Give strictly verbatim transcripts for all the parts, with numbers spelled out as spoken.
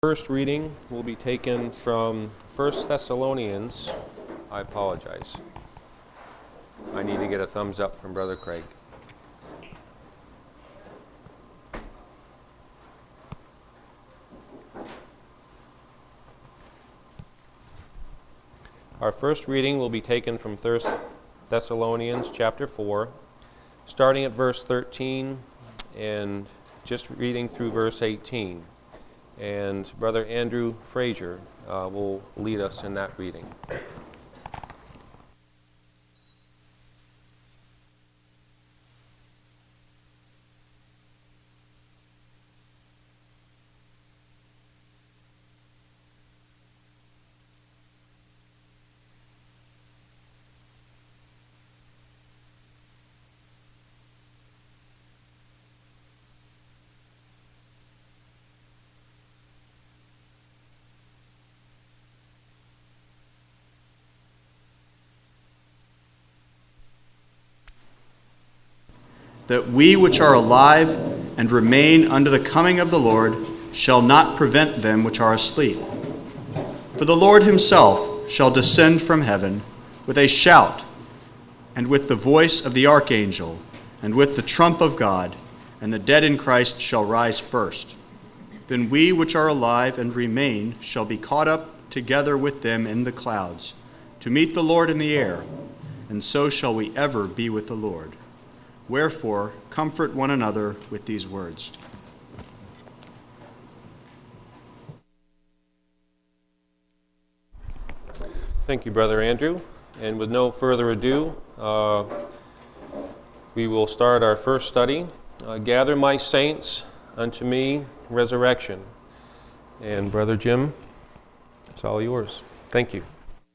First reading will be taken from First Thessalonians. I apologize. I need to get a thumbs up from Brother Craig. Our first reading will be taken from First Thessalonians chapter four, starting at verse thirteen and just reading through verse eighteen. And Brother Andrew Frazier uh, will lead us in that reading. That we which are alive and remain unto the coming of the Lord shall not prevent them which are asleep. For the Lord himself shall descend from heaven with a shout, and with the voice of the archangel, and with the trump of God, and the dead in Christ shall rise first. Then we which are alive and remain shall be caught up together with them in the clouds, to meet the Lord in the air, and so shall we ever be with the Lord. Wherefore, comfort one another with these words. Thank you, Brother Andrew. And with no further ado, uh, we will start our first study. Uh, Gather my saints unto me, resurrection. And Brother Jim, it's all yours. Thank you.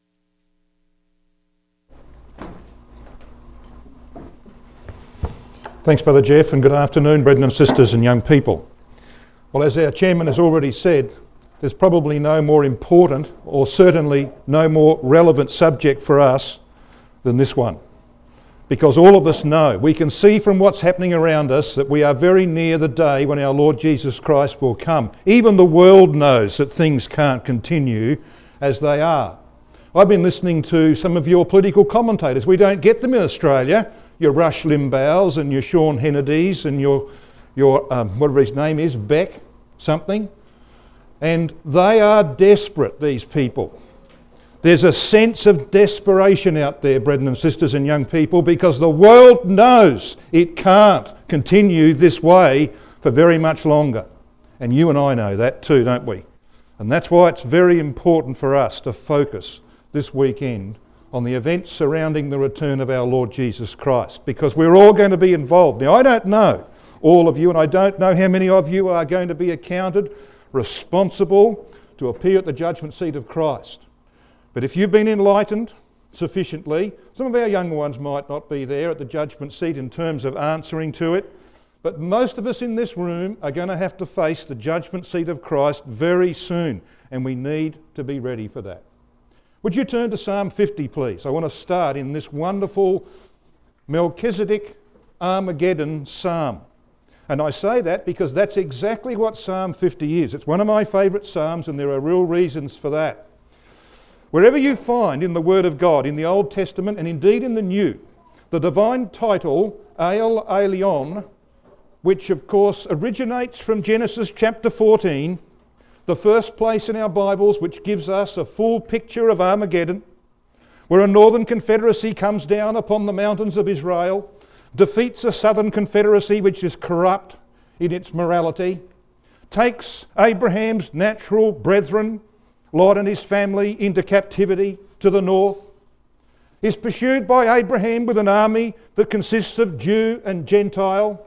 Thanks, Brother Jeff, and good afternoon, brethren and sisters and young people. Well, as our chairman has already said, there's probably no more important, or certainly no more relevant subject for us than this one. Because all of us know, we can see from what's happening around us that we are very near the day when our Lord Jesus Christ will come. Even the world knows that things can't continue as they are. I've been listening to some of your political commentators. We don't get them in Australia. Your Rush Limbaughs and your Sean Hannitys and your, your um, whatever his name is, Beck, something. And they are desperate, these people. There's a sense of desperation out there, brethren and sisters and young people, because the world knows it can't continue this way for very much longer. And you and I know that too, don't we? And that's why it's very important for us to focus this weekend on the events surrounding the return of our Lord Jesus Christ, because we're all going to be involved. Now, I don't know all of you, and I don't know how many of you are going to be accounted responsible to appear at the judgment seat of Christ. But if you've been enlightened sufficiently, some of our younger ones might not be there at the judgment seat in terms of answering to it, but most of us in this room are going to have to face the judgment seat of Christ very soon, and we need to be ready for that. Would you turn to Psalm fifty, please? I want to start in this wonderful Melchizedek Armageddon psalm. And I say that because that's exactly what Psalm fifty is. It's one of my favourite psalms, and there are real reasons for that. Wherever you find in the Word of God, in the Old Testament and indeed in the New, the divine title El Elyon, which of course originates from Genesis chapter fourteen, the first place in our Bibles which gives us a full picture of Armageddon, where a northern confederacy comes down upon the mountains of Israel, defeats a southern confederacy which is corrupt in its morality, takes Abraham's natural brethren, Lot and his family, into captivity to the north, is pursued by Abraham with an army that consists of Jew and Gentile.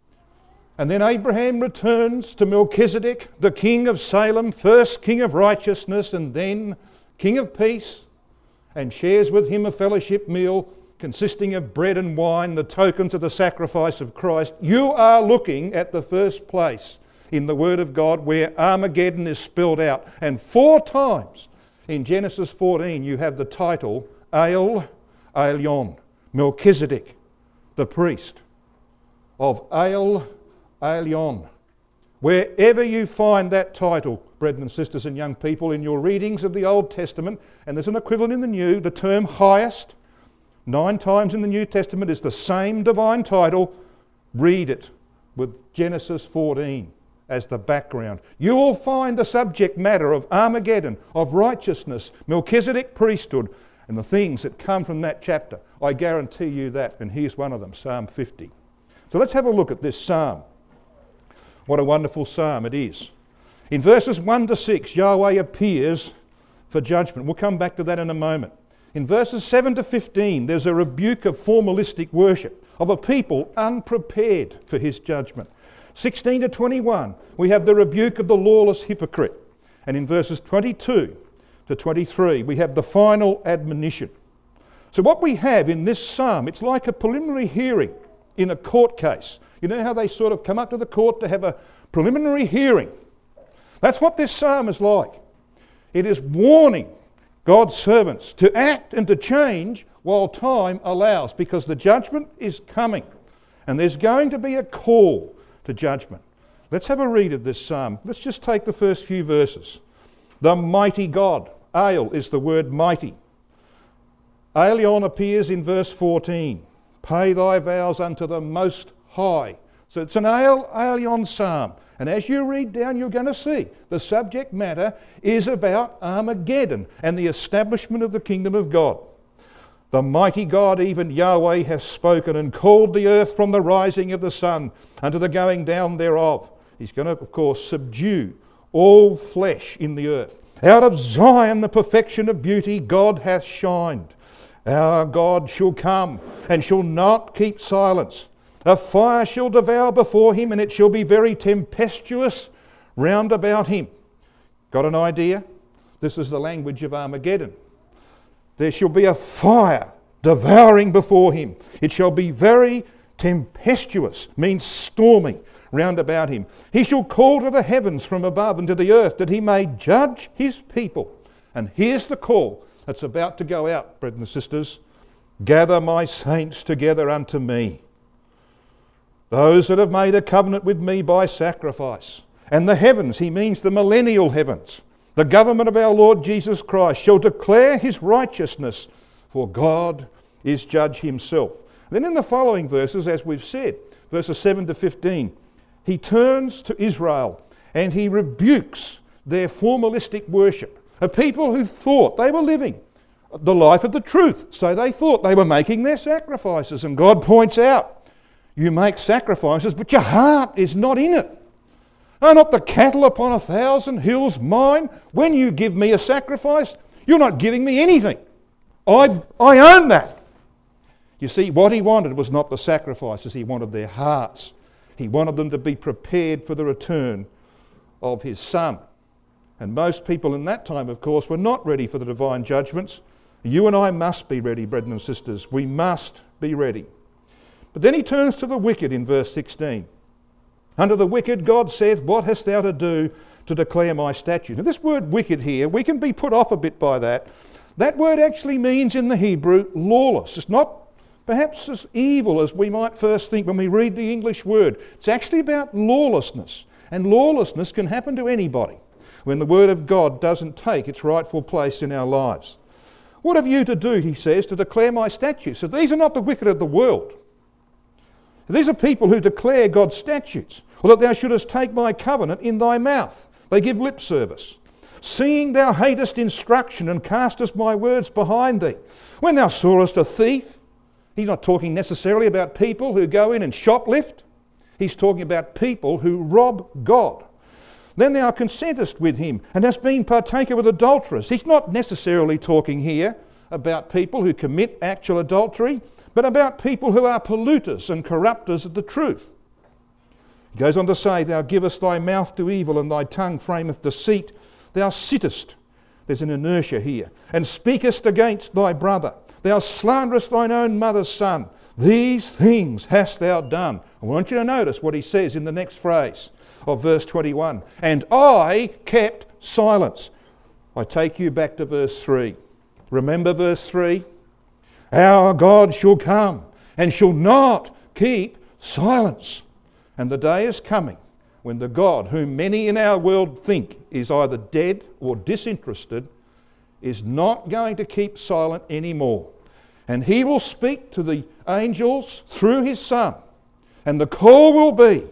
And then Abraham returns to Melchizedek, the king of Salem, first king of righteousness and then king of peace, and shares with him a fellowship meal consisting of bread and wine, the tokens of the sacrifice of Christ. You are looking at the first place in the Word of God where Armageddon is spelled out. And four times in Genesis fourteen you have the title El Elyon, Melchizedek, the priest of El Elyon, Wherever you find that title, brethren and sisters and young people, in your readings of the Old Testament, and there's an equivalent in the New, the term highest, nine times in the New Testament is the same divine title. Read it with Genesis fourteen as the background. You will find the subject matter of Armageddon, of righteousness, Melchizedek priesthood, and the things that come from that chapter. I guarantee you that, and here's one of them, Psalm fifty. So let's have a look at this psalm. What a wonderful psalm it is. In verses one to six, Yahweh appears for judgment. We'll come back to that in a moment. In verses seven to fifteen, there's a rebuke of formalistic worship, of a people unprepared for his judgment. sixteen to twenty-one, we have the rebuke of the lawless hypocrite. And in verses twenty-two to twenty-three, we have the final admonition. So what we have in this psalm, it's like a preliminary hearing in a court case. You know how they sort of come up to the court to have a preliminary hearing? That's what this psalm is like. It is warning God's servants to act and to change while time allows, because the judgment is coming and there's going to be a call to judgment. Let's have a read of this psalm. Let's just take the first few verses. The mighty God. El is the word mighty. Aion appears in verse fourteen. Pay thy vows unto the Most High. So it's an El Aion psalm. And as you read down, you're going to see the subject matter is about Armageddon and the establishment of the kingdom of God. The mighty God, even Yahweh, has spoken and called the earth from the rising of the sun unto the going down thereof. He's going to, of course, subdue all flesh in the earth. Out of Zion the perfection of beauty God hath shined. Our God shall come and shall not keep silence. A fire shall devour before him, and it shall be very tempestuous round about him. Got an idea? This is the language of Armageddon. There shall be a fire devouring before him. It shall be very tempestuous, means stormy, round about him. He shall call to the heavens from above and to the earth, that he may judge his people. And here's the call that's about to go out, brethren and sisters. Gather my saints together unto me, those that have made a covenant with me by sacrifice. And the heavens, he means the millennial heavens, the government of our Lord Jesus Christ, shall declare his righteousness, for God is judge himself. Then in the following verses, as we've said, verses seven to fifteen, he turns to Israel and he rebukes their formalistic worship. A people who thought they were living the life of the truth. So they thought they were making their sacrifices. And God points out, you make sacrifices, but your heart is not in it. Are not the cattle upon a thousand hills mine? When you give me a sacrifice, you're not giving me anything. I, I own that. You see, what he wanted was not the sacrifices, he wanted their hearts. He wanted them to be prepared for the return of his Son. And most people in that time, of course, were not ready for the divine judgments. You and I must be ready, brethren and sisters. We must be ready. But then he turns to the wicked in verse sixteen. Unto the wicked God saith, what hast thou to do to declare my statutes? Now this word wicked here, we can be put off a bit by that. That word actually means in the Hebrew lawless. It's not perhaps as evil as we might first think when we read the English word. It's actually about lawlessness. And lawlessness can happen to anybody when the word of God doesn't take its rightful place in our lives. What have you to do, he says, to declare my statutes? So these are not the wicked of the world. These are people who declare God's statutes. Or that thou shouldest take my covenant in thy mouth. They give lip service. Seeing thou hatest instruction and castest my words behind thee. When thou sawest a thief, he's not talking necessarily about people who go in and shoplift. He's talking about people who rob God. Then thou consentest with him and hast been partaker with adulterers. He's not necessarily talking here about people who commit actual adultery, but about people who are polluters and corrupters of the truth. He goes on to say, thou givest thy mouth to evil and thy tongue frameth deceit. Thou sittest, there's an inertia here, and speakest against thy brother. Thou slanderest thine own mother's son. These things hast thou done. I want you to notice what he says in the next phrase of verse twenty-one. And I kept silence. I take you back to verse three. Remember verse three? Our God shall come and shall not keep silence. And the day is coming when the God whom many in our world think is either dead or disinterested is not going to keep silent anymore. And he will speak to the angels through his Son. And the call will be,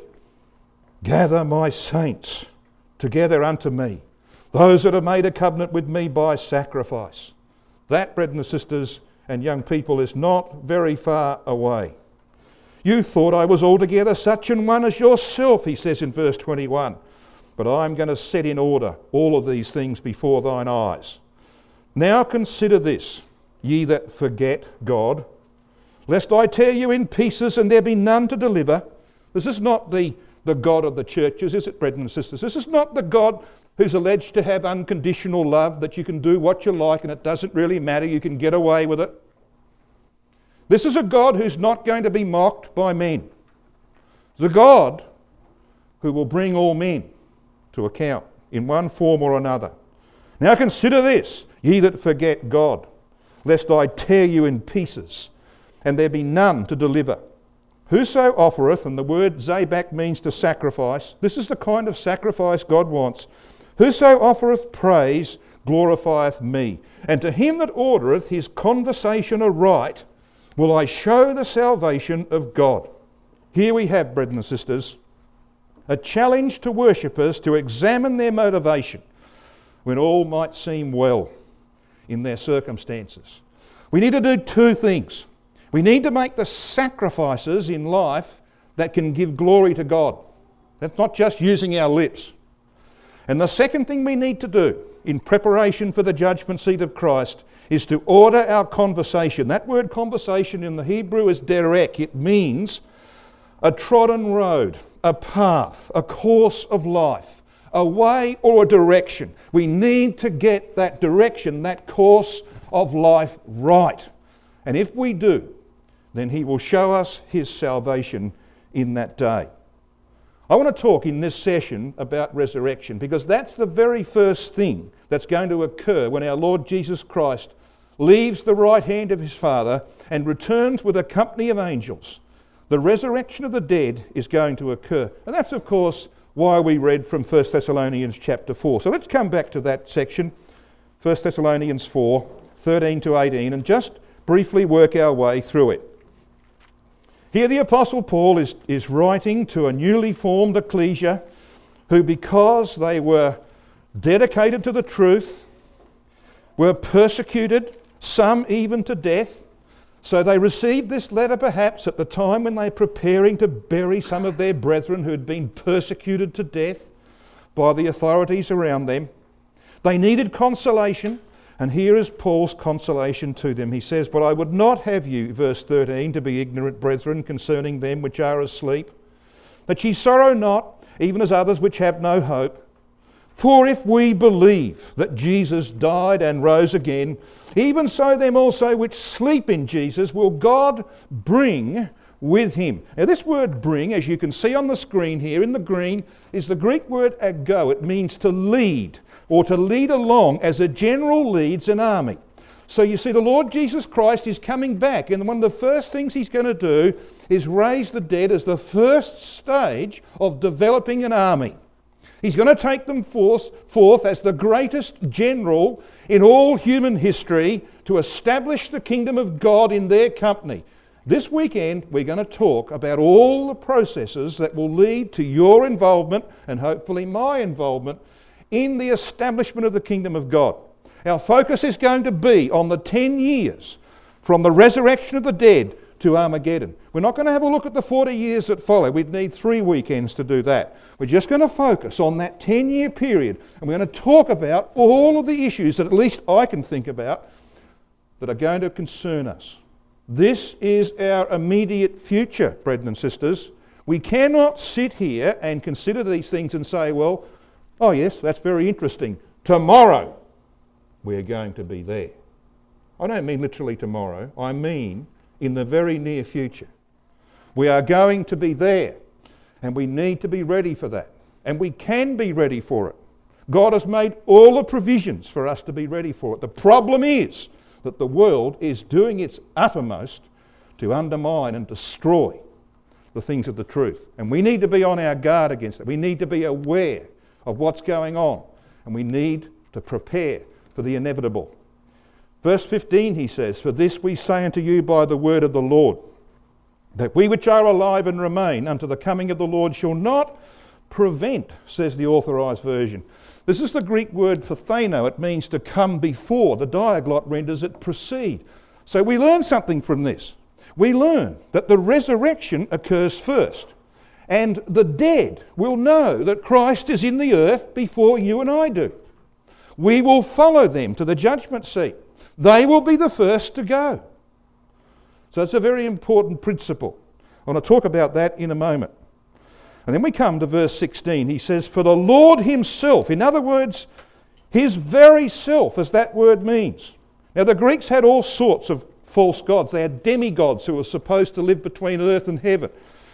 gather my saints together unto me, those that have made a covenant with me by sacrifice. That, brethren and sisters and young people, is not very far away. You thought I was altogether such an one as yourself, he says in verse twenty-one. But I am going to set in order all of these things before thine eyes. Now consider this, ye that forget God, lest I tear you in pieces and there be none to deliver. This is not the, the God of the churches, is it, brethren and sisters? This is not the God who's alleged to have unconditional love, that you can do what you like and it doesn't really matter, you can get away with it. This is a God who's not going to be mocked by men. It's a God who will bring all men to account in one form or another. Now consider this, ye that forget God, lest I tear you in pieces, and there be none to deliver. Whoso offereth, and the word zabak means to sacrifice, this is the kind of sacrifice God wants. Whoso offereth praise glorifieth me, and to him that ordereth his conversation aright will I show the salvation of God. Here we have, brethren and sisters, a challenge to worshippers to examine their motivation when all might seem well in their circumstances. We need to do two things. We need to make the sacrifices in life that can give glory to God. That's not just using our lips. And the second thing we need to do in preparation for the judgment seat of Christ is to order our conversation. That word conversation in the Hebrew is derek. It means a trodden road, a path, a course of life, a way or a direction. We need to get that direction, that course of life right. And if we do, then he will show us his salvation in that day. I want to talk in this session about resurrection, because that's the very first thing that's going to occur when our Lord Jesus Christ leaves the right hand of his Father and returns with a company of angels. The resurrection of the dead is going to occur. And that's, of course, why we read from First Thessalonians chapter four. So let's come back to that section, First Thessalonians four, thirteen to eighteen, and just briefly work our way through it. Here the Apostle Paul is, is writing to a newly formed ecclesia who, because they were dedicated to the truth, were persecuted, some even to death. So they received this letter perhaps at the time when they were preparing to bury some of their brethren who had been persecuted to death by the authorities around them. They needed consolation. And here is Paul's consolation to them. He says, but I would not have you, verse thirteen, to be ignorant, brethren, concerning them which are asleep, that ye sorrow not, even as others which have no hope. For if we believe that Jesus died and rose again, even so them also which sleep in Jesus will God bring with him. Now this word bring, as you can see on the screen here in the green, is the Greek word ago. It means to lead, or to lead along as a general leads an army. So you see, the Lord Jesus Christ is coming back, and one of the first things he's going to do is raise the dead as the first stage of developing an army. He's going to take them forth, forth as the greatest general in all human history to establish the kingdom of God in their company. This weekend we're going to talk about all the processes that will lead to your involvement, and hopefully my involvement, in the establishment of the kingdom of God. Our focus is going to be on the ten years from the resurrection of the dead to Armageddon. We're not going to have a look at the forty years that follow. We'd need three weekends to do that. We're just going to focus on that ten-year period, and we're going to talk about all of the issues that at least I can think about that are going to concern us. This is our immediate future, brethren and sisters. We cannot sit here and consider these things and say, well, oh yes, that's very interesting. Tomorrow we're going to be there. I don't mean literally tomorrow. I mean in the very near future. We are going to be there, and we need to be ready for that. And we can be ready for it. God has made all the provisions for us to be ready for it. The problem is that the world is doing its uttermost to undermine and destroy the things of the truth. And we need to be on our guard against it. We need to be aware of what's going on. And we need to prepare for the inevitable. Verse fifteen, he says, "For this we say unto you by the word of the Lord, that we which are alive and remain unto the coming of the Lord shall not prevent," says the Authorised Version. This is the Greek word for thano. It means to come before. The Diaglott renders it precede. So we learn something from this. We learn that the resurrection occurs first. And the dead will know that Christ is in the earth before you and I do. We will follow them to the judgment seat. They will be the first to go. So it's a very important principle. I want to talk about that in a moment. And then we come to verse sixteen. He says, "For the Lord himself," in other words, his very self, as that word means. Now the Greeks had all sorts of false gods. They had demigods who were supposed to live between earth and heaven.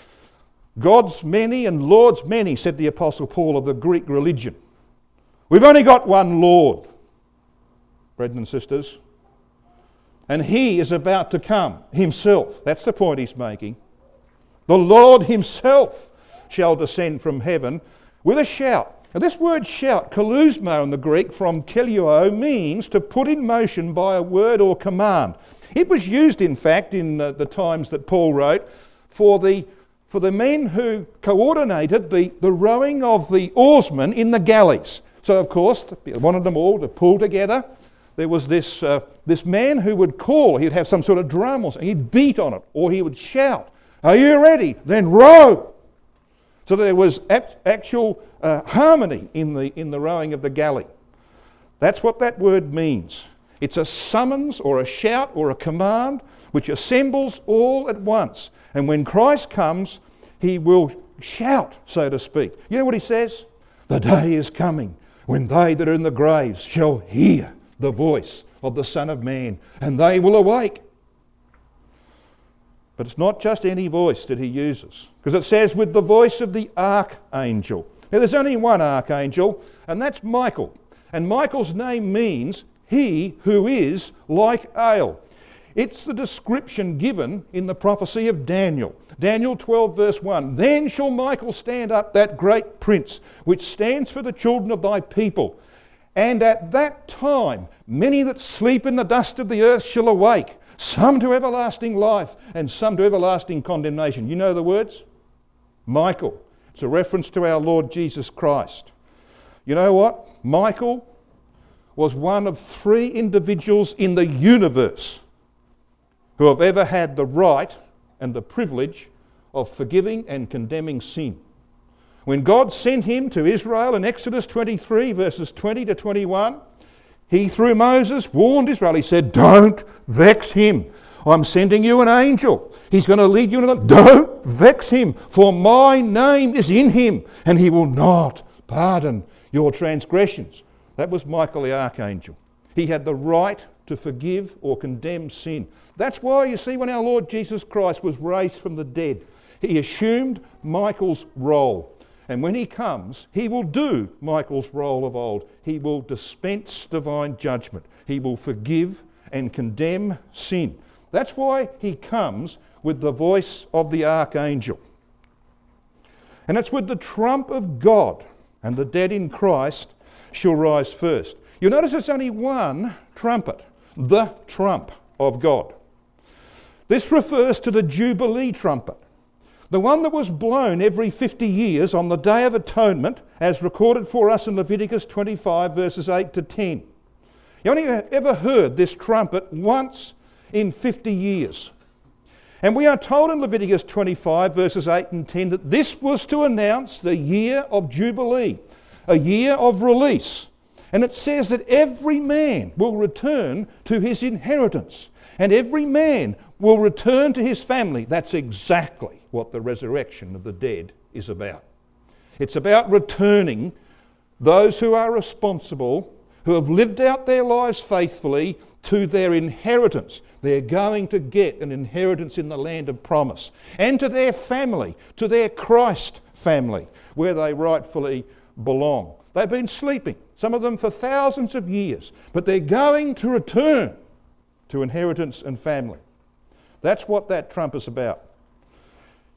Gods many and lords many, said the Apostle Paul of the Greek religion. We've only got one Lord, brethren and sisters. And he is about to come himself. That's the point he's making. The Lord himself shall descend from heaven with a shout. Now this word shout, kalousmo in the Greek, from keleuo, means to put in motion by a word or command. It was used, in fact, in uh, the times that Paul wrote, for the, for the men who coordinated the, the rowing of the oarsmen in the galleys. So, of course, they wanted them all to pull together. There was this, uh, this man who would call. He'd have some sort of drum or something. He'd beat on it, or he would shout, "Are you ready? Then row!" So there was actual uh, harmony in the, in the rowing of the galley. That's what that word means. It's a summons or a shout or a command which assembles all at once. And when Christ comes, he will shout, so to speak. You know what he says? "The day is coming when they that are in the graves shall hear the voice of the Son of Man, and they will awake." But it's not just any voice that he uses, because it says with the voice of the archangel. Now there's only one archangel, and that's Michael. And Michael's name means he who is like ale. It's the description given in the prophecy of Daniel. Daniel twelve verse one, "Then shall Michael stand up, that great prince, which stands for the children of thy people. And at that time many that sleep in the dust of the earth shall awake, some to everlasting life and some to everlasting condemnation." You know the words? Michael. It's a reference to our Lord Jesus Christ. You know what? Michael was one of three individuals in the universe who have ever had the right and the privilege of forgiving and condemning sin. When God sent him to Israel in Exodus twenty-three, verses twenty to twenty-one, he, through Moses, warned Israel. He said, "Don't vex him. I'm sending you an angel. He's going to lead you in the... Don't vex him, for my name is in him, and he will not pardon your transgressions." That was Michael the archangel. He had the right to forgive or condemn sin. That's why, you see, when our Lord Jesus Christ was raised from the dead, he assumed Michael's role. And when he comes, he will do Michael's role of old. He will dispense divine judgment. He will forgive and condemn sin. That's why he comes with the voice of the archangel. And it's with the trump of God, and the dead in Christ shall rise first. You'll notice it's only one trumpet, the trump of God. This refers to the Jubilee trumpet, the one that was blown every fifty years on the Day of Atonement, as recorded for us in Leviticus twenty-five, verses eight to ten. You only ever heard this trumpet once in fifty years. And we are told in Leviticus twenty-five, verses eight and ten, that this was to announce the year of Jubilee, a year of release. And it says that every man will return to his inheritance, and every man will return to his family. That's exactly what the resurrection of the dead is about. It's about returning those who are responsible, who have lived out their lives faithfully, to their inheritance. They're going to get an inheritance in the land of promise. And to their family, to their Christ family, where they rightfully belong. They've been sleeping, some of them for thousands of years, but they're going to return to inheritance and family. That's what that trump is about.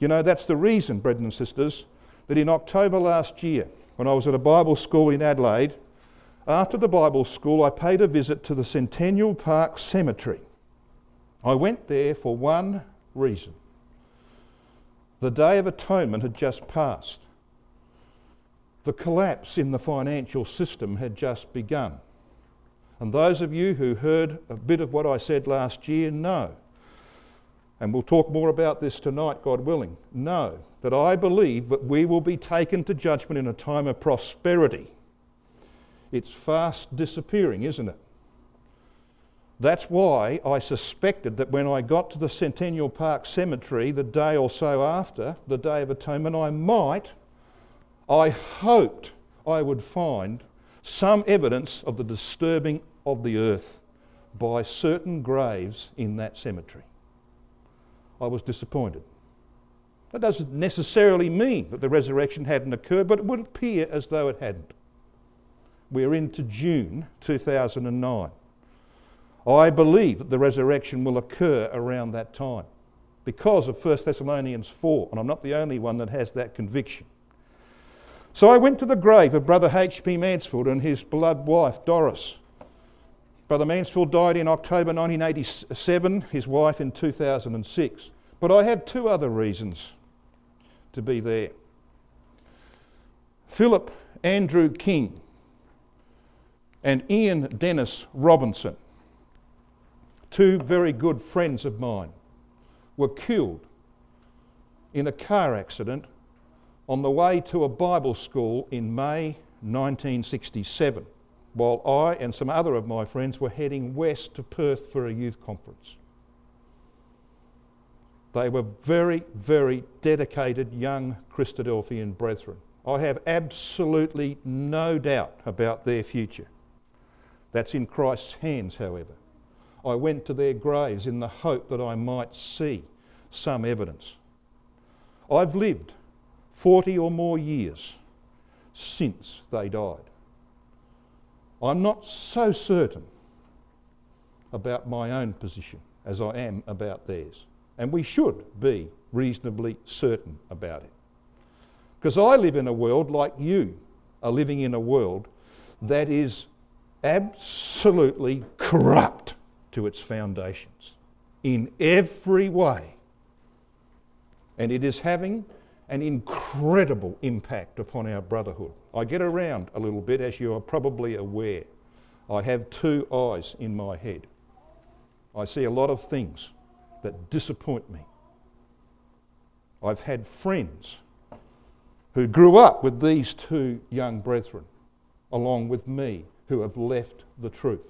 You know, that's the reason, brethren and sisters, that in October last year, when I was at a Bible school in Adelaide, after the Bible school I paid a visit to the Centennial Park Cemetery. I went there for one reason. The Day of Atonement had just passed. The collapse in the financial system had just begun. And those of you who heard a bit of what I said last year know, and we'll talk more about this tonight, God willing, know that I believe that we will be taken to judgment in a time of prosperity. It's fast disappearing, isn't it? That's why I suspected that when I got to the Centennial Park Cemetery the day or so after the Day of Atonement, I might, I hoped I would find some evidence of the disturbing of the earth by certain graves in that cemetery. I was disappointed. That doesn't necessarily mean that the resurrection hadn't occurred, but it would appear as though it hadn't. We're into June two thousand nine. I believe that the resurrection will occur around that time because of First Thessalonians four, and I'm not the only one that has that conviction. So I went to the grave of Brother H P Mansfield and his beloved wife Doris. Brother Mansfield died in October nineteen eighty-seven, his wife in two thousand six. But I had two other reasons to be there. Philip Andrew King and Ian Dennis Robinson, two very good friends of mine, were killed in a car accident on the way to a Bible school in May nineteen sixty-seven, while I and some other of my friends were heading west to Perth for a youth conference. They were very, very dedicated young Christadelphian brethren. I have absolutely no doubt about their future. That's in Christ's hands, however. I went to their graves in the hope that I might see some evidence. I've lived forty or more years since they died. I'm not so certain about my own position as I am about theirs. And we should be reasonably certain about it. Because I live in a world like you are living in a world that is absolutely corrupt to its foundations in every way. And it is having an incredible impact upon our brotherhood. I get around a little bit, as you are probably aware. I have two eyes in my head. I see a lot of things that disappoint me. I've had friends who grew up with these two young brethren, along with me, who have left the truth.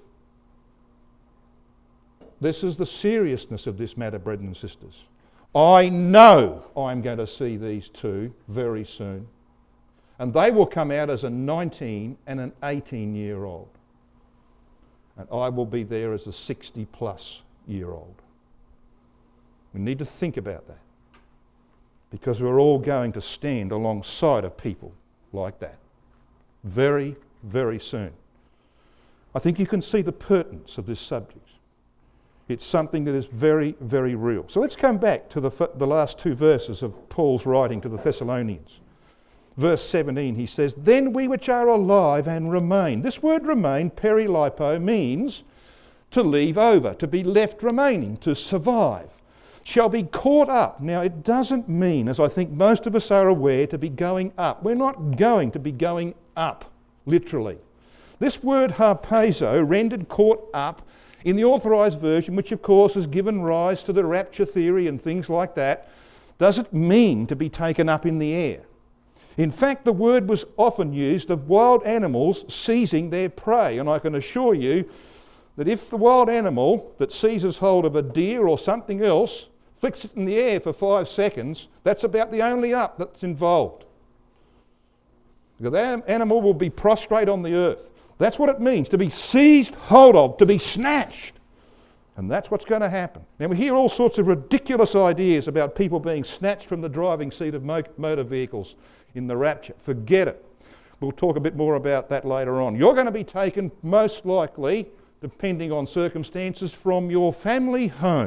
This is the seriousness of this matter, brethren and sisters. I know I'm going to see these two very soon, and they will come out as a nineteen and an eighteen year old, and I will be there as a sixty plus year old. We need to think about that, because we're all going to stand alongside of people like that very, very soon. I think you can see the pertinence of this subject. It's something that is very, very real. So let's come back to the, the last two verses of Paul's writing to the Thessalonians. Verse seventeen, he says, "Then we which are alive and remain." This word remain, perilipo, means to leave over, to be left remaining, to survive. Shall be caught up. Now it doesn't mean, as I think most of us are aware, to be going up. We're not going to be going up, literally. This word harpazo, rendered caught up, in the Authorised Version, which of course has given rise to the rapture theory and things like that, doesn't mean to be taken up in the air. In fact, the word was often used of wild animals seizing their prey, and I can assure you that if the wild animal that seizes hold of a deer or something else flicks it in the air for five seconds, that's about the only up that's involved. Because that animal will be prostrate on the earth. That's what it means, to be seized hold of, to be snatched. And that's what's going to happen. Now we hear all sorts of ridiculous ideas about people being snatched from the driving seat of mo- motor vehicles in the rapture. Forget it. We'll talk a bit more about that later on. You're going to be taken, most likely, depending on circumstances, from your family home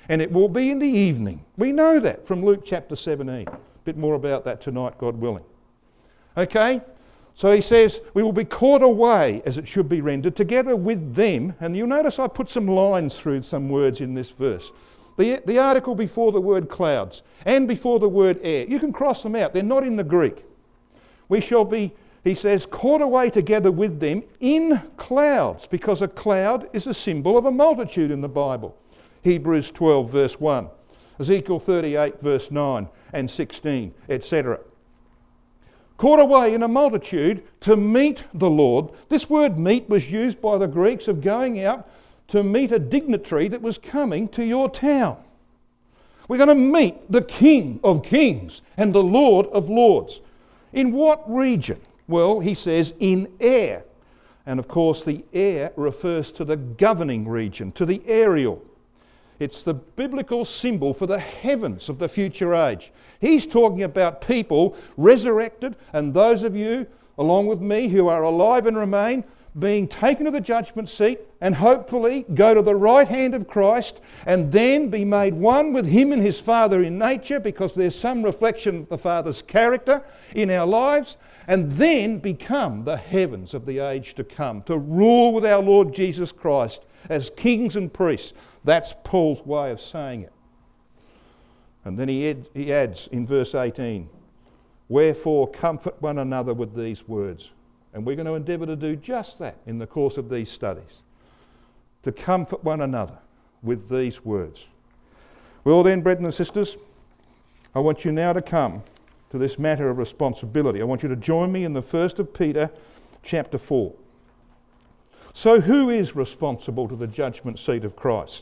and it will be in the evening. We know that from Luke chapter seventeen. A bit more about that tonight, God willing. Okay? So he says, we will be caught away, as it should be rendered, together with them. And you'll notice I put some lines through some words in this verse. The, the article before the word clouds and before the word air. You can cross them out. They're not in the Greek. We shall be, he says, caught away together with them in clouds, because a cloud is a symbol of a multitude in the Bible. Hebrews twelve verse one, Ezekiel thirty-eight verse nine and sixteen, et cetera. Caught away in a multitude to meet the Lord. This word meet was used by the Greeks of going out to meet a dignitary that was coming to your town. We're going to meet the King of Kings and the Lord of Lords. In what region? Well, he says in air. And of course the air refers to the governing region, to the aerial. It's the biblical symbol for the heavens of the future age. He's talking about people resurrected, and those of you, along with me, who are alive and remain, being taken to the judgment seat and hopefully go to the right hand of Christ and then be made one with him and his Father in nature, because there's some reflection of the Father's character in our lives, and then become the heavens of the age to come, to rule with our Lord Jesus Christ as kings and priests. That's Paul's way of saying it. And then he, ad, he adds in verse eighteen, wherefore comfort one another with these words. And we're going to endeavour to do just that in the course of these studies. To comfort one another with these words. Well then, brethren and sisters, I want you now to come to this matter of responsibility. I want you to join me in the first of Peter chapter four. So who is responsible to the judgment seat of Christ?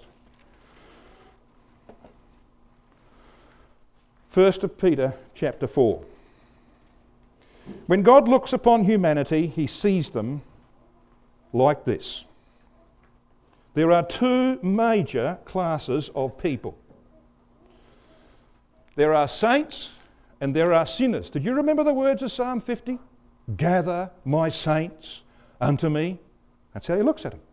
First of Peter chapter four. When God looks upon humanity, he sees them like this. There are two major classes of people. There are saints and there are sinners. Did you remember the words of Psalm fifty? Gather my saints unto me. That's how he looks at them.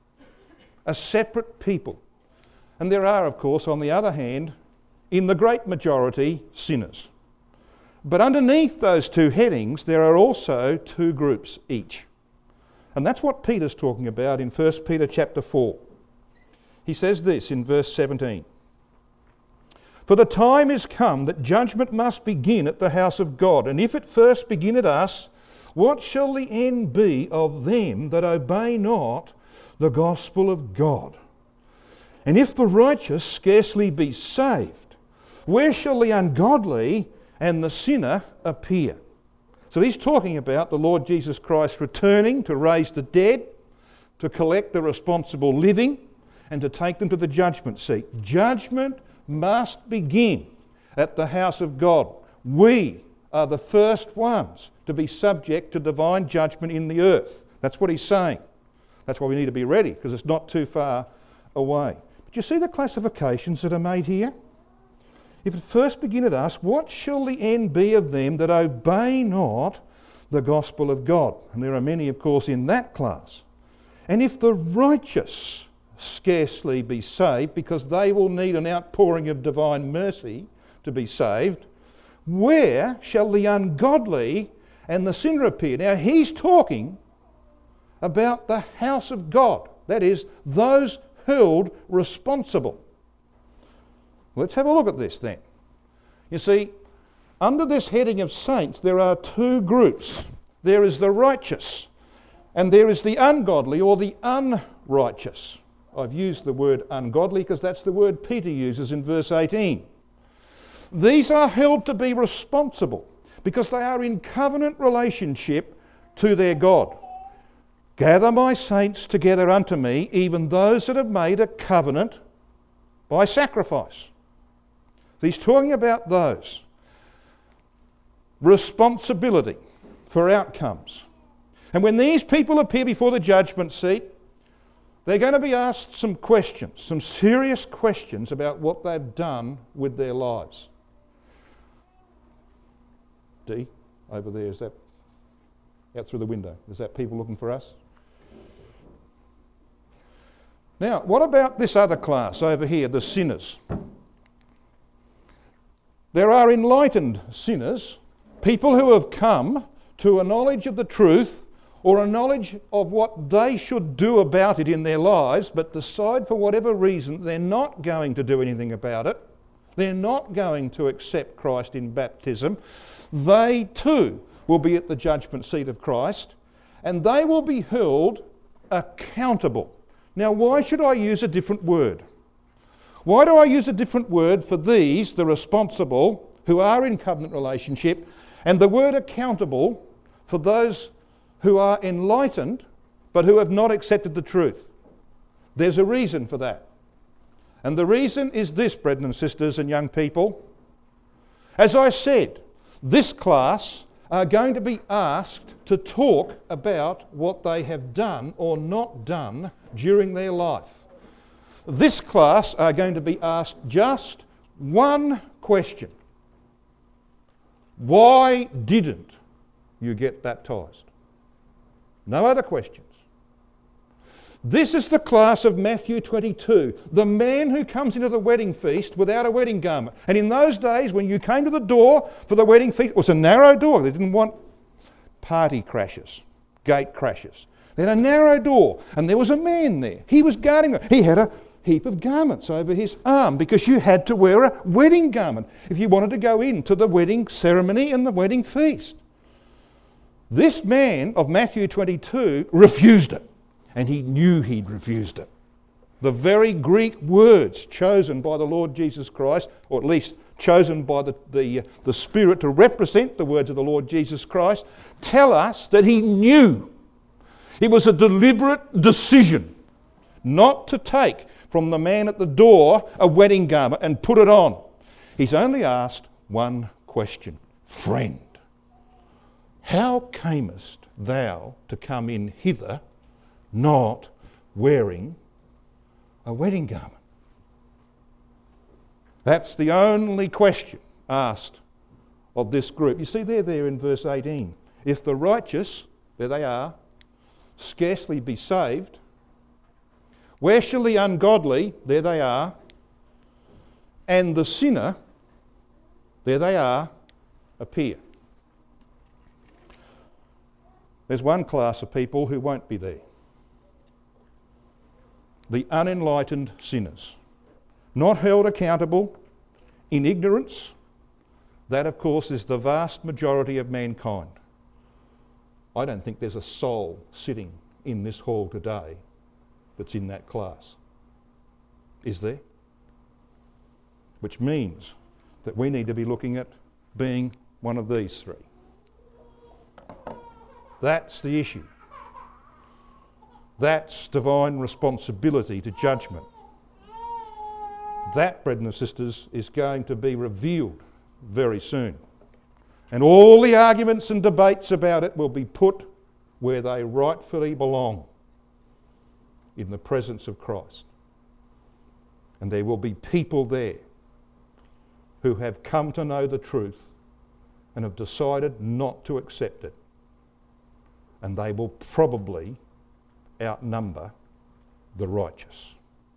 A separate people. And there are, of course, on the other hand, in the great majority, sinners. But underneath those two headings, there are also two groups each. And that's what Peter's talking about in First Peter chapter four. He says this in verse seventeen. For the time is come that judgment must begin at the house of God. And if it first begin at us, what shall the end be of them that obey not the gospel of God? And if the righteous scarcely be saved, where shall the ungodly and the sinner appear? So he's talking about the Lord Jesus Christ returning to raise the dead, to collect the responsible living, and to take them to the judgment seat. Judgment must begin at the house of God. We are the first ones to be subject to divine judgment in the earth. That's what he's saying. That's why we need to be ready, because it's not too far away. But you see the classifications that are made here? If it first begin at us, what shall the end be of them that obey not the gospel of God? And there are many, of course, in that class. And if the righteous scarcely be saved, because they will need an outpouring of divine mercy to be saved, where shall the ungodly and the sinner appear? Now he's talking about the house of God. That is, those held responsible. Let's have a look at this then. You see, under this heading of saints, there are two groups. There is the righteous, and there is the ungodly or the unrighteous. I've used the word ungodly because that's the word Peter uses in verse eighteen. These are held to be responsible because they are in covenant relationship to their God. Gather my saints together unto me, even those that have made a covenant by sacrifice. So he's talking about those. Responsibility for outcomes. And when these people appear before the judgment seat, they're going to be asked some questions, some serious questions about what they've done with their lives. D, over there, is that out through the window? Is that people looking for us? Now, what about this other class over here, the sinners? There are enlightened sinners, people who have come to a knowledge of the truth or a knowledge of what they should do about it in their lives, but decide for whatever reason they're not going to do anything about it. They're not going to accept Christ in baptism. They too will be at the judgment seat of Christ, and they will be held accountable. Now, why should I use a different word? Why do I use a different word for these, the responsible, who are in covenant relationship, and the word accountable for those who are enlightened but who have not accepted the truth? There's a reason for that. And the reason is this, brethren and sisters and young people. As I said, this class are going to be asked to talk about what they have done or not done during their life. This class are going to be asked just one question. Why didn't you get baptised? No other questions. This is the class of Matthew twenty-two, the man who comes into the wedding feast without a wedding garment. And in those days, when you came to the door for the wedding feast, it was a narrow door. They didn't want party crashes, gate crashes. They had a narrow door, and there was a man there. He was guarding it. He had a heap of garments over his arm because you had to wear a wedding garment if you wanted to go into the wedding ceremony and the wedding feast. This man of Matthew twenty-two refused it. And he knew he'd refused it. The very Greek words chosen by the Lord Jesus Christ, or at least chosen by the, the, uh, the Spirit to represent the words of the Lord Jesus Christ, tell us that he knew. It was a deliberate decision not to take from the man at the door a wedding garment and put it on. He's only asked one question. Friend, how camest thou to come in hither not wearing a wedding garment? That's the only question asked of this group. You see, they're there in verse eighteen. If the righteous, there they are, scarcely be saved, where shall the ungodly, there they are, and the sinner, there they are, appear? There's one class of people who won't be there. The unenlightened sinners, not held accountable, in ignorance. That, of course, is the vast majority of mankind. I don't think there's a soul sitting in this hall today that's in that class. Is there? Which means that we need to be looking at being one of these three. That's the issue. That's divine responsibility to judgment. That, brethren and sisters, is going to be revealed very soon. And all the arguments and debates about it will be put where they rightfully belong, in the presence of Christ. And there will be people there who have come to know the truth and have decided not to accept it. And they will probably outnumber the righteous.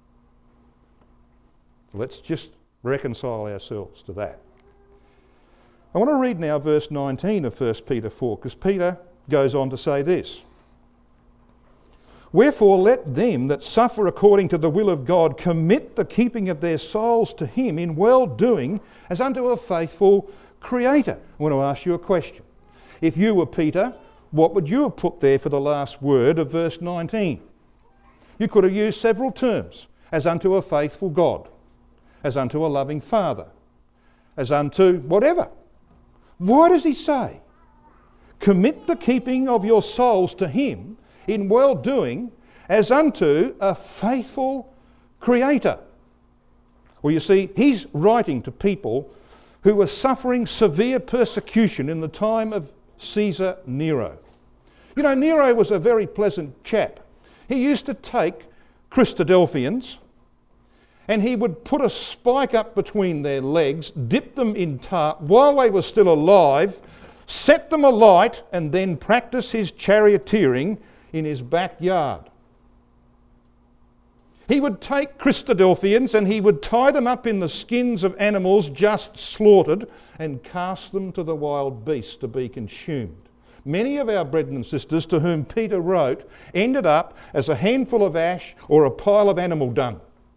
Let's just reconcile ourselves to that. I want to read now verse nineteen of First Peter four, because Peter goes on to say this. Wherefore let them that suffer according to the will of God commit the keeping of their souls to him in well-doing as unto a faithful Creator. I want to ask you a question. If you were Peter, what would you have put there for the last word of verse nineteen? You could have used several terms. As unto a faithful God, as unto a loving Father, as unto whatever. Why does he say, commit the keeping of your souls to him in well-doing as unto a faithful Creator? Well, you see, he's writing to people who were suffering severe persecution in the time of Caesar Nero. You know, Nero was a very pleasant chap. He used to take Christadelphians and he would put a spike up between their legs, dip them in tar while they were still alive, set them alight, and then practice his charioteering in his backyard. He would take Christadelphians and he would tie them up in the skins of animals just slaughtered and cast them to the wild beasts to be consumed. Many of our brethren and sisters to whom Peter wrote ended up as a handful of ash or a pile of animal dung.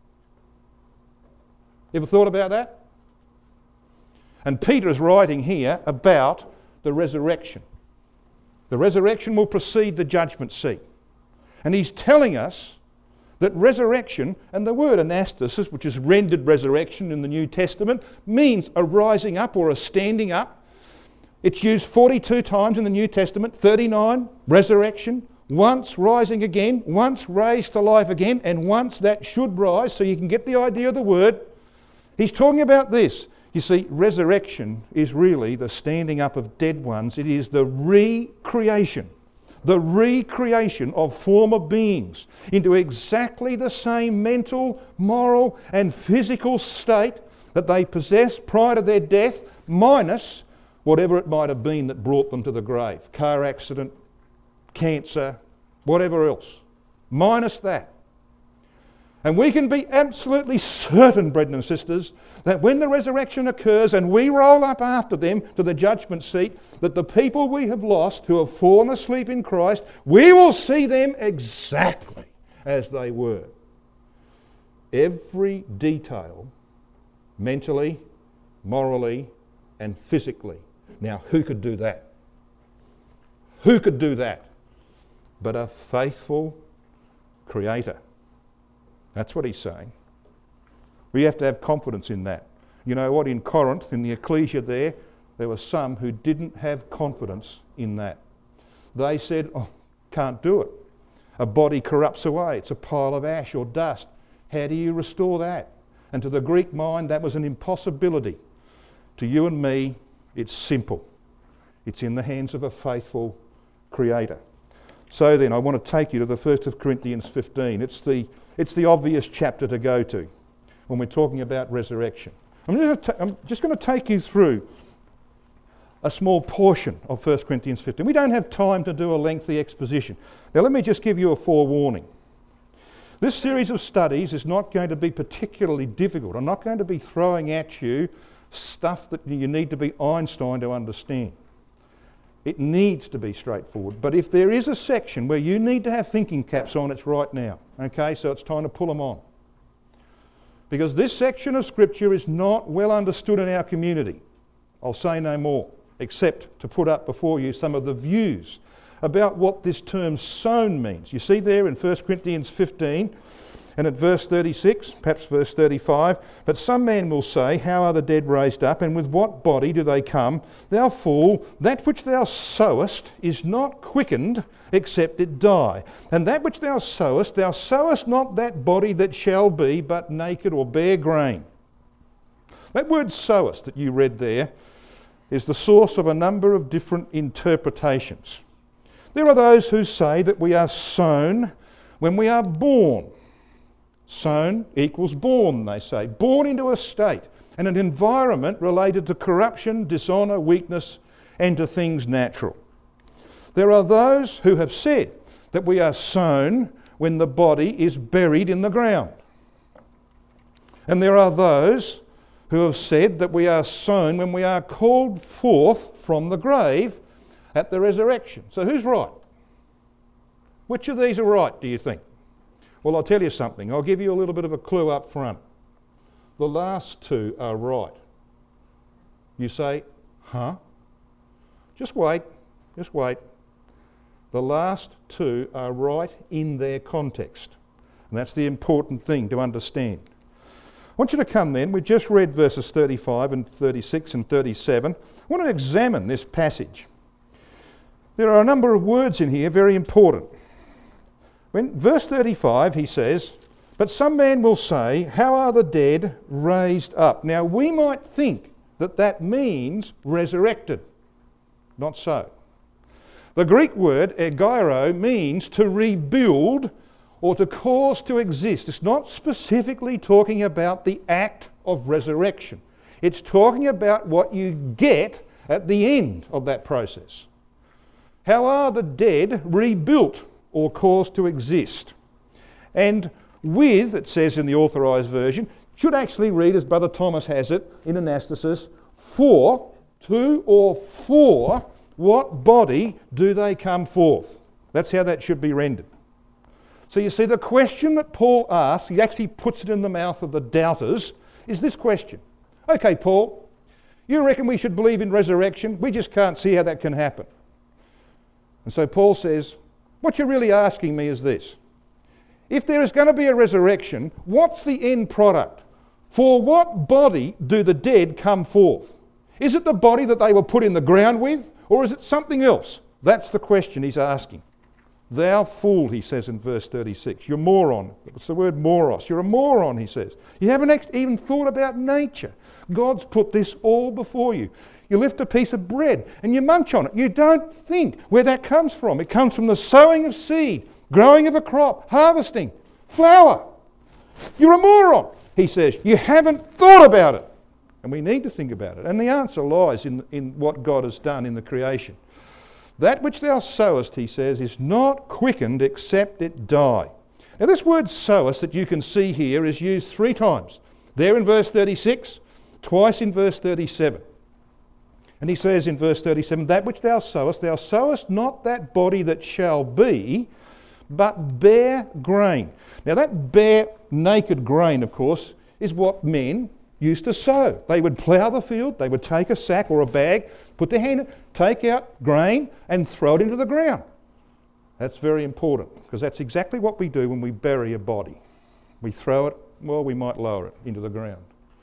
Ever thought about that? And Peter is writing here about the resurrection. The resurrection will precede the judgment seat. And he's telling us that resurrection, and the word anastasis, which is rendered resurrection in the New Testament, means a rising up or a standing up. It's used forty-two times in the New Testament, thirty-nine, resurrection, once rising again, once raised to life again, and once that should rise, so you can get the idea of the word. He's talking about this. You see, resurrection is really the standing up of dead ones. It is the recreation. The recreation of former beings into exactly the same mental, moral and physical state that they possessed prior to their death, minus whatever it might have been that brought them to the grave. Car accident, cancer, whatever else. Minus that. And we can be absolutely certain, brethren and sisters, that when the resurrection occurs and we roll up after them to the judgment seat, that the people we have lost who have fallen asleep in Christ, we will see them exactly as they were. Every detail, mentally, morally, and physically. Now, who could do that? Who could do that? But a faithful Creator. That's what he's saying. We have to have confidence in that. You know what? In Corinth, in the ecclesia there, there were some who didn't have confidence in that. They said, oh, can't do it. A body corrupts away. It's a pile of ash or dust. How do you restore that? And to the Greek mind, that was an impossibility. To you and me, it's simple. It's in the hands of a faithful Creator. So then, I want to take you to the first of Corinthians fifteen. It's the It's the obvious chapter to go to when we're talking about resurrection. I'm just, ta- I'm just going to take you through a small portion of First Corinthians fifteen. We don't have time to do a lengthy exposition. Now let me just give you a forewarning. This series of studies is not going to be particularly difficult. I'm not going to be throwing at you stuff that you need to be Einstein to understand. It needs to be straightforward. But if there is a section where you need to have thinking caps on, it's right now. Okay, so it's time to pull them on. Because this section of Scripture is not well understood in our community. I'll say no more, except to put up before you some of the views about what this term sown means. You see there in First Corinthians fifteen, and at verse thirty-six, perhaps verse thirty-five, but some man will say, how are the dead raised up, and with what body do they come? Thou fool, that which thou sowest is not quickened, except it die. And that which thou sowest, thou sowest not that body that shall be, but naked or bare grain. That word sowest that you read there is the source of a number of different interpretations. There are those who say that we are sown when we are born. Sown equals born, they say. Born into a state and an environment related to corruption, dishonour, weakness, and to things natural. There are those who have said that we are sown when the body is buried in the ground. And there are those who have said that we are sown when we are called forth from the grave at the resurrection. So who's right? Which of these are right, do you think? Well, I'll tell you something. I'll give you a little bit of a clue up front. The last two are right. You say, huh? Just wait. Just wait. The last two are right in their context. And that's the important thing to understand. I want you to come then. We just read verses thirty-five and thirty-six and thirty-seven. I want to examine this passage. There are a number of words in here very important. When verse thirty-five, he says, but some man will say, how are the dead raised up? Now we might think that that means resurrected. Not so. The Greek word ergairo means to rebuild or to cause to exist. It's not specifically talking about the act of resurrection. It's talking about what you get at the end of that process. How are the dead rebuilt or caused to exist? And with, it says in the Authorised Version, should actually read, as Brother Thomas has it in Anastasis, for, to or for what body do they come forth? That's how that should be rendered. So you see, the question that Paul asks, he actually puts it in the mouth of the doubters, is this question. Okay, Paul, you reckon we should believe in resurrection? We just can't see how that can happen. And so Paul says, what you're really asking me is this. If there is going to be a resurrection, what's the end product? For what body do the dead come forth? Is it the body that they were put in the ground with, or is it something else? That's the question he's asking. Thou fool, he says in verse thirty-six. You're moron. It's the word moros. You're a moron, he says. You haven't even thought about nature. God's put this all before you. You lift a piece of bread and you munch on it. You don't think where that comes from. It comes from the sowing of seed, growing of a crop, harvesting, flour. You're a moron, he says. You haven't thought about it. And we need to think about it. And the answer lies in, in what God has done in the creation. That which thou sowest, he says, is not quickened except it die. Now this word sowest that you can see here is used three times. There in verse thirty-six, twice in verse thirty-seven. And he says in verse thirty-seven, that which thou sowest, thou sowest not that body that shall be, but bare grain. Now that bare, naked grain, of course, is what men used to sow. They would plough the field, they would take a sack or a bag, put their hand in, take out grain and throw it into the ground. That's very important, because that's exactly what we do when we bury a body. We throw it, well, we might lower it into the ground.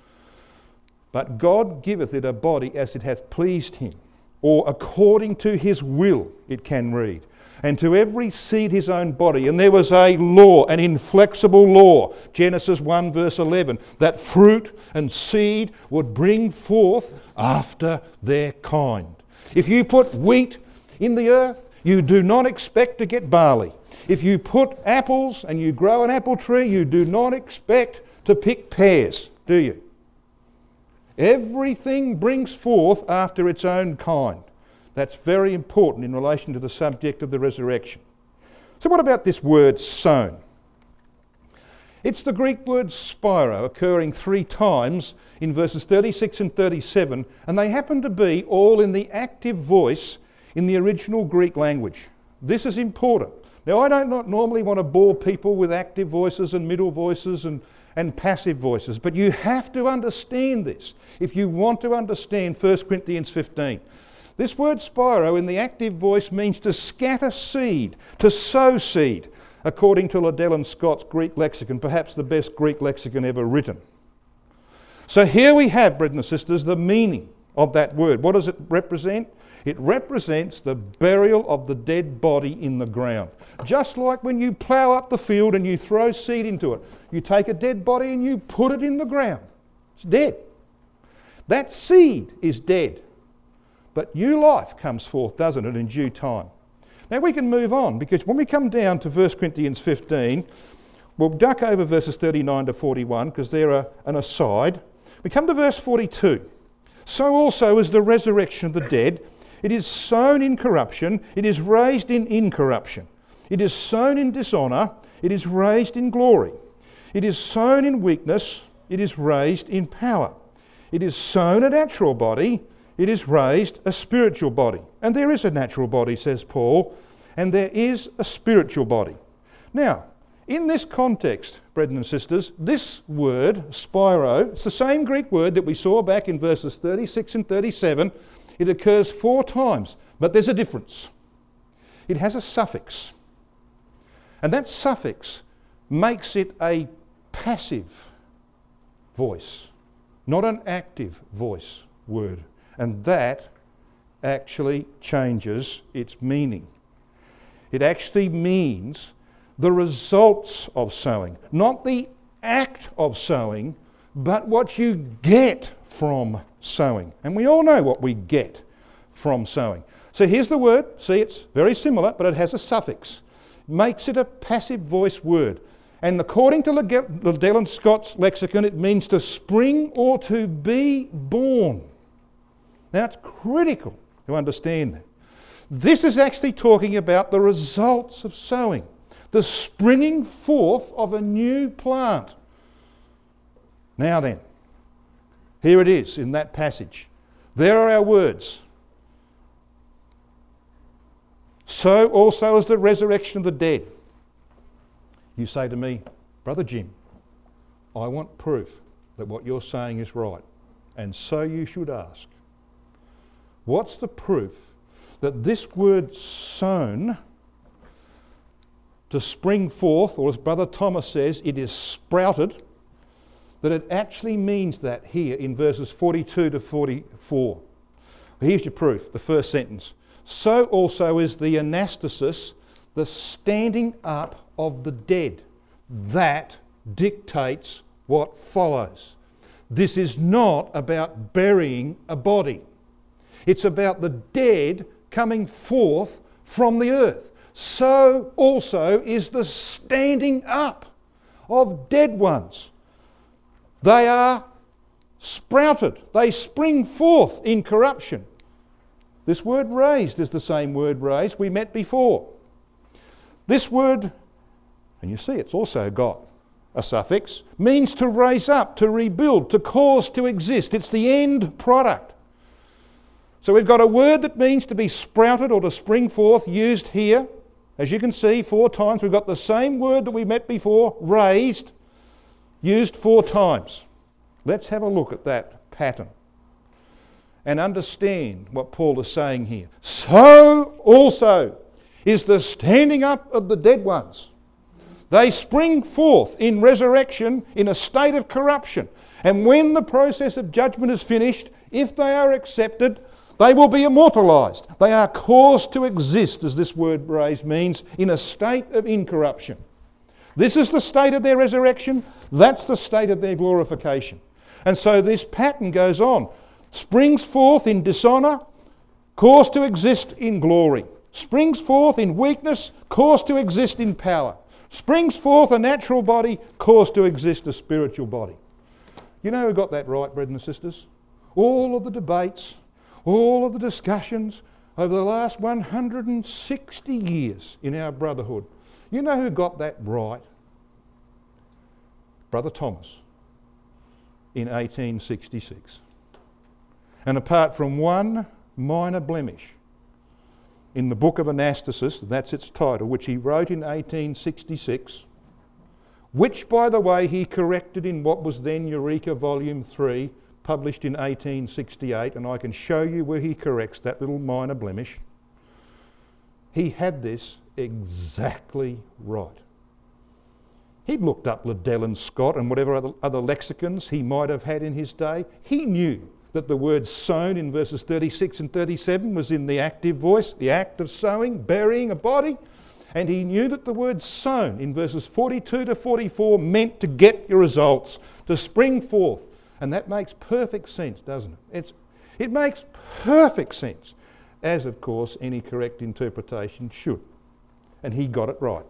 But God giveth it a body as it hath pleased him, or according to his will, it can read. And to every seed his own body. And there was a law, an inflexible law, Genesis one verse eleven, that fruit and seed would bring forth after their kind. If you put wheat in the earth, you do not expect to get barley. If you put apples and you grow an apple tree, you do not expect to pick pears, do you? Everything brings forth after its own kind. That's very important in relation to the subject of the resurrection. So what about this word sown? It's the Greek word spiro, occurring three times in verses thirty-six and thirty-seven, and they happen to be all in the active voice in the original Greek language. This is important. Now, I don't not normally want to bore people with active voices and middle voices and, and passive voices, but you have to understand this if you want to understand First Corinthians fifteen. This word spiro in the active voice means to scatter seed, to sow seed, according to Liddell and Scott's Greek lexicon, perhaps the best Greek lexicon ever written. So here we have, brothers and sisters, the meaning of that word. What does it represent? It represents the burial of the dead body in the ground. Just like when you plough up the field and you throw seed into it. You take a dead body and you put it in the ground. It's dead. That seed is dead. But new life comes forth, doesn't it, in due time. Now we can move on, because when we come down to First Corinthians fifteen, we'll duck over verses thirty-nine to forty-one, because they're a, an aside. We come to verse forty-two. So also is the resurrection of the dead. It is sown in corruption, it is raised in incorruption. It is sown in dishonour, it is raised in glory. It is sown in weakness, it is raised in power. It is sown a natural body, it is raised a spiritual body. And there is a natural body, says Paul, and there is a spiritual body. Now, in this context, brethren and sisters, this word, spiro, it's the same Greek word that we saw back in verses thirty-six and thirty-seven. It occurs four times, but there's a difference. It has a suffix. And that suffix makes it a passive voice, not an active voice word. And that actually changes its meaning. It actually means the results of sowing, not the act of sowing, but what you get from sowing. And we all know what we get from sowing. So here's the word. See, it's very similar, but it has a suffix. Makes it a passive voice word. And according to Liddell and Scott's lexicon, it means to spring or to be born. Now, it's critical to understand that. This is actually talking about the results of sowing. the springing forth of a new plant. Now then, here it is in that passage. There are our words. So also is the resurrection of the dead. You say to me, Brother Jim, I want proof that what you're saying is right. And so you should ask, what's the proof that this word sown, to spring forth, or as Brother Thomas says, it is sprouted, that it actually means that here in verses forty-two to forty-four. Here's your proof, the first sentence. So also is the anastasis, the standing up of the dead. That dictates what follows. This is not about burying a body. It's about the dead coming forth from the earth. So also is the standing up of dead ones. They are sprouted. They spring forth in corruption. This word raised is the same word raised we met before. This word, and you see it's also got a suffix, means to raise up, to rebuild, to cause to exist. It's the end product. So we've got a word that means to be sprouted or to spring forth used here. As you can see, four times. We've got the same word that we met before, raised, used four times. Let's have a look at that pattern and understand what Paul is saying here. So also is the standing up of the dead ones. They spring forth in resurrection in a state of corruption. And when the process of judgment is finished, if they are accepted, they will be immortalised. They are caused to exist, as this word raised means, in a state of incorruption. This is the state of their resurrection. That's the state of their glorification. And so this pattern goes on. Springs forth in dishonour, caused to exist in glory. Springs forth in weakness, caused to exist in power. Springs forth a natural body, caused to exist a spiritual body. You know who got that right, brethren and sisters? All of the debates, all of the discussions over the last one hundred sixty years in our brotherhood. You know who got that right? Brother Thomas in eighteen sixty-six. And apart from one minor blemish in the Book of Anastasis, that's its title, which he wrote in eighteen sixty-six, which, by the way, he corrected in what was then Eureka Volume three, published in eighteen sixty-eight, and I can show you where he corrects that little minor blemish. He had this exactly right. He'd looked up Liddell and Scott and whatever other, other lexicons he might have had in his day. He knew that the word sown in verses thirty-six and thirty-seven was in the active voice, the act of sowing, burying a body. And he knew that the word sown in verses forty-two to forty-four meant to get your results, to spring forth. And that makes perfect sense, doesn't it? It's, it makes perfect sense, as of course any correct interpretation should. And he got it right.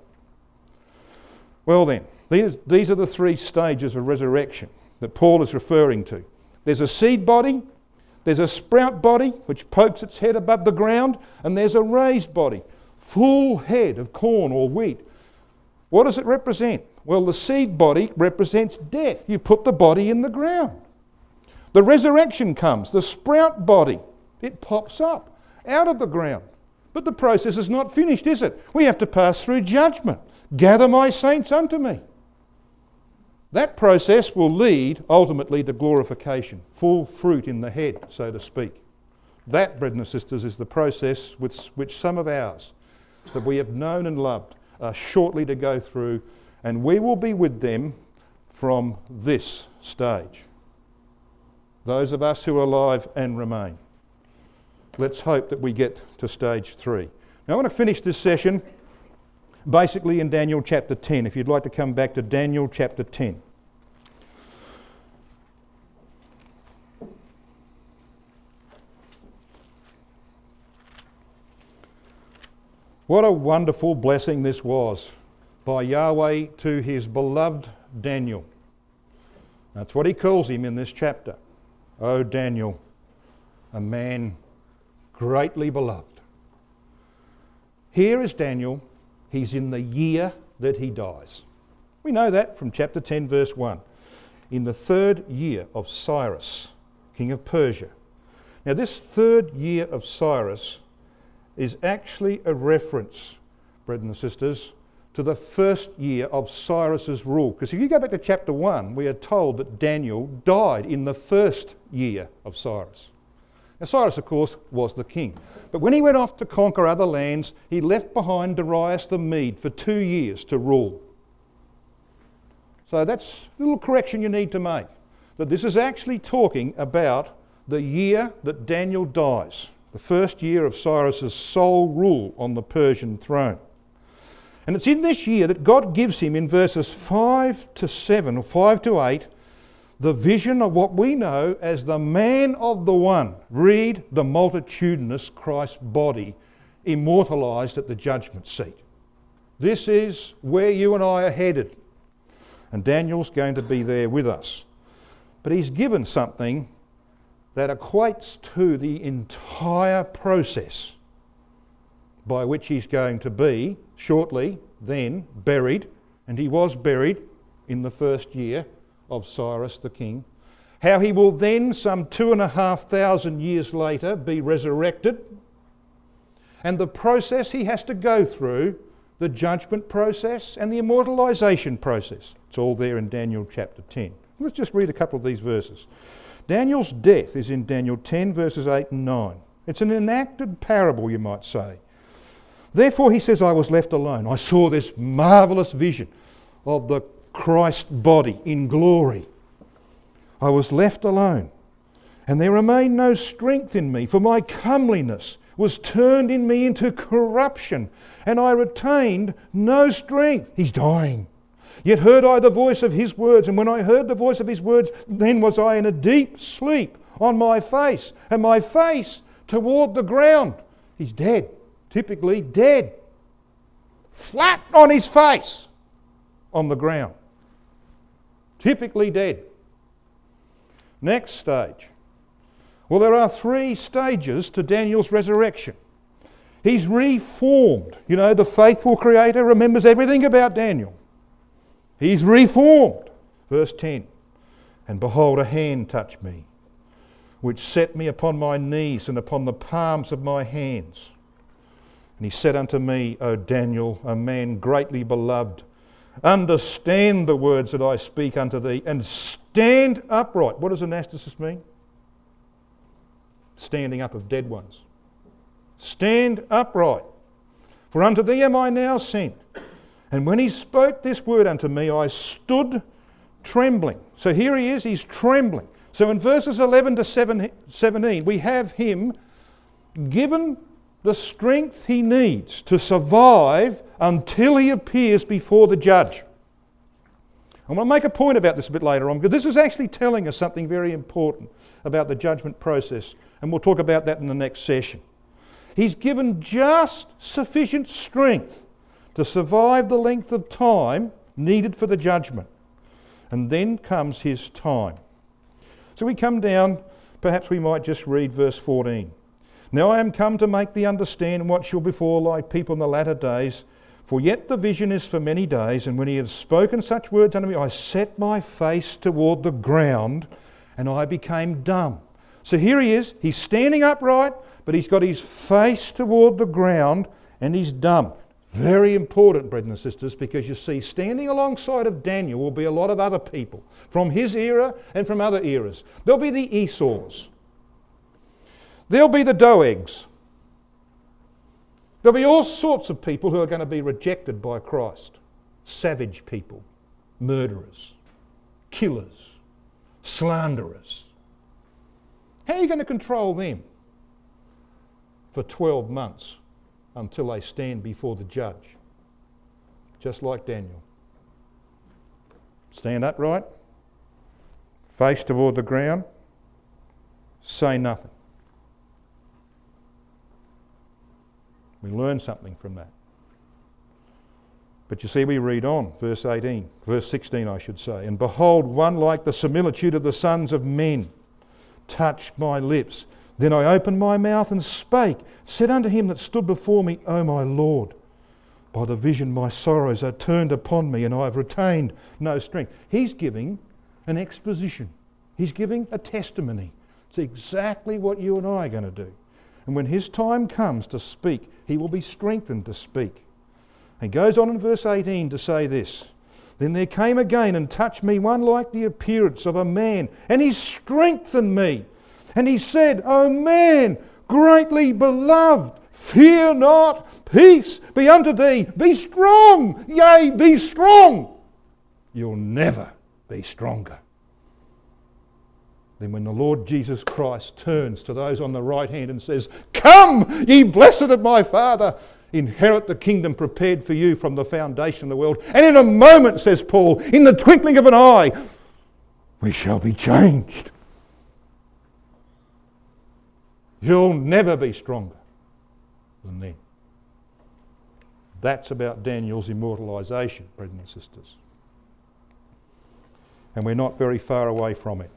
Well then, these, these are the three stages of resurrection that Paul is referring to. There's a seed body, there's a sprout body which pokes its head above the ground, and there's a raised body, full head of corn or wheat. What does it represent? Well, the seed body represents death. You put the body in the ground. The resurrection comes, the sprout body, it pops up out of the ground. But the process is not finished, is it? We have to pass through judgment. Gather my saints unto me. That process will lead ultimately to glorification, full fruit in the head, so to speak. That, brethren and sisters, is the process with which some of ours that we have known and loved are shortly to go through, and we will be with them from this stage. Those of us who are alive and remain. Let's hope that we get to stage three. Now I want to finish this session basically in Daniel chapter ten, if you'd like to come back to Daniel chapter ten. What a wonderful blessing this was by Yahweh to his beloved Daniel. That's what he calls him in this chapter. O Daniel, a man greatly beloved. Here is Daniel. He's in the year that he dies. We know that from chapter ten, verse one. In the third year of Cyrus, king of Persia. Now this third year of Cyrus is actually a reference, brethren and sisters, to the first year of Cyrus's rule. Because if you go back to chapter one, we are told that Daniel died in the first year of Cyrus. Now Cyrus, of course, was the king. But when he went off to conquer other lands, he left behind Darius the Mede for two years to rule. So that's a little correction you need to make. That this is actually talking about the year that Daniel dies. The first year of Cyrus's sole rule on the Persian throne. And it's in this year that God gives him in verses five to seven, or five to eight, the vision of what we know as the man of the one. Read the multitudinous Christ's body immortalised at the judgment seat. This is where you and I are headed. And Daniel's going to be there with us. But he's given something that equates to the entire process by which he's going to be shortly then buried, and he was buried in the first year of Cyrus the king. How he will then, some two and a half thousand years later, be resurrected, and the process he has to go through, the judgment process and the immortalisation process. It's all there in Daniel chapter ten. Let's just read a couple of these verses. Daniel's death is in Daniel ten, verses eight and nine. It's an enacted parable, you might say. Therefore, he says, I was left alone. I saw this marvellous vision of the Christ body in glory. I was left alone, and there remained no strength in me, for my comeliness was turned in me into corruption, and I retained no strength. He's dying. Yet heard I the voice of his words, and when I heard the voice of his words, then was I in a deep sleep on my face, and my face toward the ground. He's dead, typically dead, flat on his face on the ground, typically dead. Next stage. Well, there are three stages to Daniel's resurrection. He's reformed. You know, the faithful Creator remembers everything about Daniel. He's reformed. Verse ten. And behold, a hand touched me, which set me upon my knees and upon the palms of my hands. And he said unto me, O Daniel, a man greatly beloved, understand the words that I speak unto thee, and stand upright. What does anastasis mean? Standing up of dead ones. Stand upright. For unto thee am I now sent. And when he spoke this word unto me, I stood trembling. So here he is, he's trembling. So in verses eleven to seventeen, we have him given the strength he needs to survive until he appears before the judge. I'm going to make a point about this a bit later on, because this is actually telling us something very important about the judgment process, and we'll talk about that in the next session. He's given just sufficient strength to survive the length of time needed for the judgment. And then comes his time. So we come down, perhaps we might just read verse fourteen. Now I am come to make thee understand what shall befall thy people in the latter days, for yet the vision is for many days, and when he had spoken such words unto me, I set my face toward the ground, and I became dumb. So here he is, he's standing upright, but he's got his face toward the ground, and he's dumb. Very important, brethren and sisters, because you see, standing alongside of Daniel will be a lot of other people from his era and from other eras. There'll be the Esau's. There'll be the Doegs. There'll be all sorts of people who are going to be rejected by Christ. Savage people, murderers, killers, slanderers. How are you going to control them for twelve months? Until they stand before the judge, just like Daniel. Stand upright, face toward the ground, say nothing. We learn something from that. But you see, we read on, verse eighteen, verse sixteen I should say, and behold, one like the similitude of the sons of men touched my lips. Then I opened my mouth and spake, said unto him that stood before me, O my Lord, By the vision my sorrows are turned upon me, and I have retained no strength. He's giving an exposition. He's giving a testimony. It's exactly what you and I are going to do. And when his time comes to speak, he will be strengthened to speak. He goes on in verse eighteen to say this: Then there came again and touched me one like the appearance of a man, and he strengthened me. And he said, O man, greatly beloved, fear not, peace be unto thee, be strong, yea, be strong. You'll never be stronger. Then when the Lord Jesus Christ turns to those on the right hand and says, Come, ye blessed of my Father, inherit the kingdom prepared for you from the foundation of the world. And in a moment, says Paul, in the twinkling of an eye, we shall be changed. You'll never be stronger than then. That's about Daniel's immortalisation, brothers and sisters. And we're not very far away from it.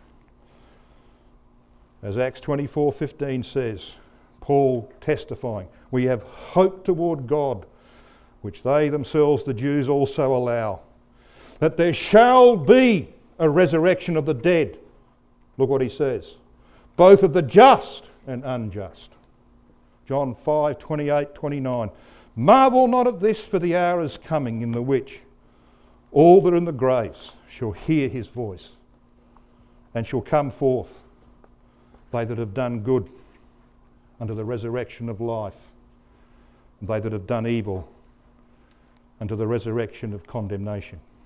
As Acts twenty-four fifteen says, Paul testifying, we have hope toward God, which they themselves, the Jews, also allow, that there shall be a resurrection of the dead. Look what he says. Both of the just and unjust. John five twenty-eight twenty-nine. Marvel not at this, for the hour is coming in the which all that are in the graves shall hear his voice, and shall come forth, they that have done good unto the resurrection of life, and they that have done evil unto the resurrection of condemnation.